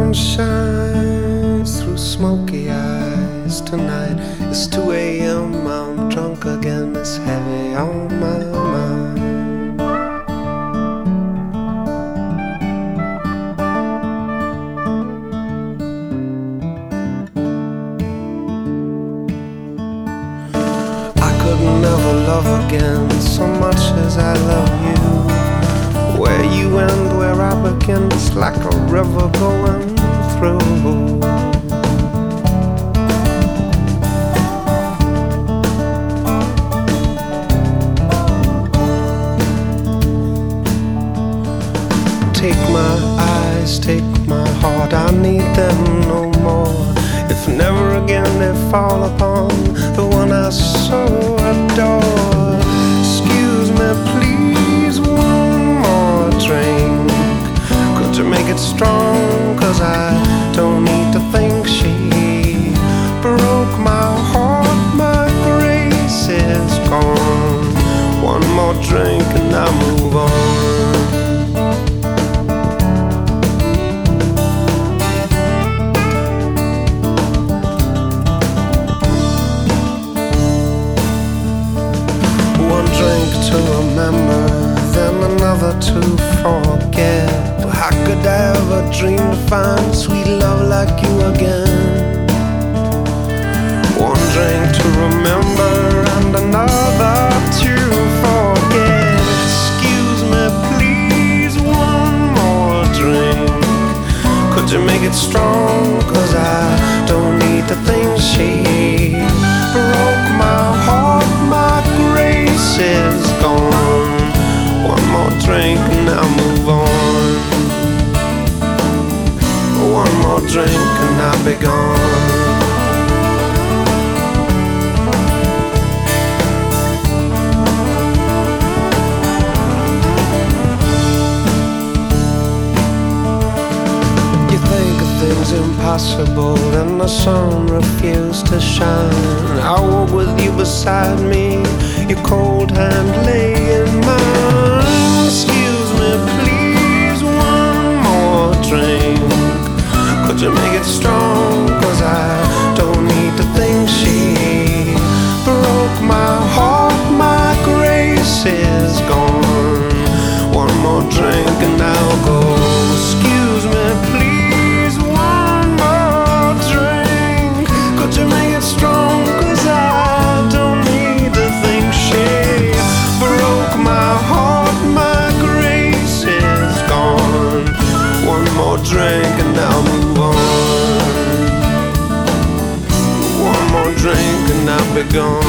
sun shines through smoky eyes tonight. It's 2 a.m. I'm drunk again. It's heavy on my mind. I could never love again so much as I love you. Where you end, where I begin, it's like a river going through. Take my eyes, take my heart, I need them no more. If never again they fall upon the one I so adore. Excuse me, please, one more drink. Could you make it strong? 'Cause I don't need to think. She broke my heart, my grace is gone. One more drink and I move on. To remember, then another to forget. But how could I ever dream to find sweet love like you again? One drink to remember and another to forget. Excuse me, please, one more drink. Could you make it strong? 'Cause I don't need to think. She broke my heart, my grace is gone. One more drink and I'll move on. One more drink and I'll be gone. You think of things impossible and the sun refused to shine. I walk with you beside me, your cold hand lay in mine. Excuse me, please, one more drink. Could you make it strong? 'Cause I don't need to think. She broke my heart, my grace is gone. One more drink and I'll go. Excuse me, please, one more drink. Could you make it strong? 'Cause I don't need to think. She broke my heart, my grace is gone. One more drink and I'll move on. One more drink and I'll be gone.